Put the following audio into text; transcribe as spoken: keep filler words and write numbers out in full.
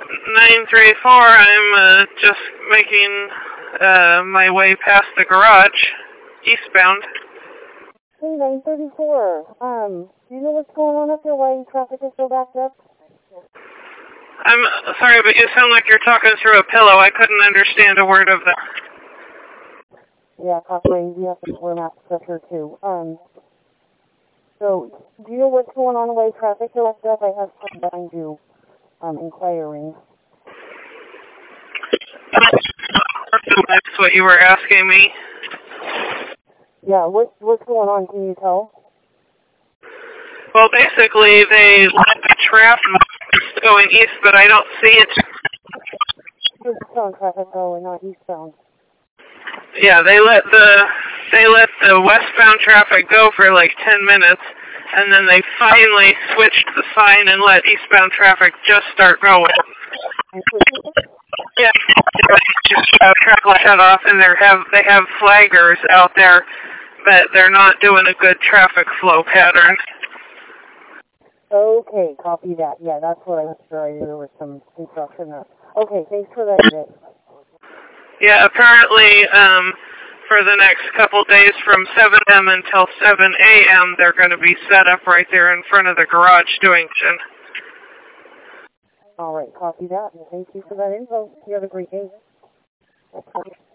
nine three four, I'm uh, just making uh, my way past the garage, eastbound. Hey, nine thirty-four, um, do you know what's going on up there, why traffic is so backed up? I'm sorry, but you sound like you're talking through a pillow. I couldn't understand a word of that. Yeah, copying, we have to wear mask pressure too. Um, so, do you know what's going on why traffic is backed up? I have some behind you, um, inquiring. That's what you were asking me. Yeah, what, what's going on, can you tell? Well, basically, they let the traffic going east, but I don't see it. Eastbound traffic going, not eastbound. Yeah, they let the they let the westbound traffic go for like ten minutes, and then they finally switched the sign and let eastbound traffic just start going. Yeah, just uh, traffic shut off, and they have they have flaggers out there, but they're not doing a good traffic flow pattern. Okay, copy that. Yeah, that's what I was sure I knew there was some construction there. Okay, thanks for that, Vic. Yeah, apparently, um, for the next couple days from seven a m until seven a m, they're going to be set up right there in front of the garage doing it. All right, copy that, and thank you for that info. You have a great day.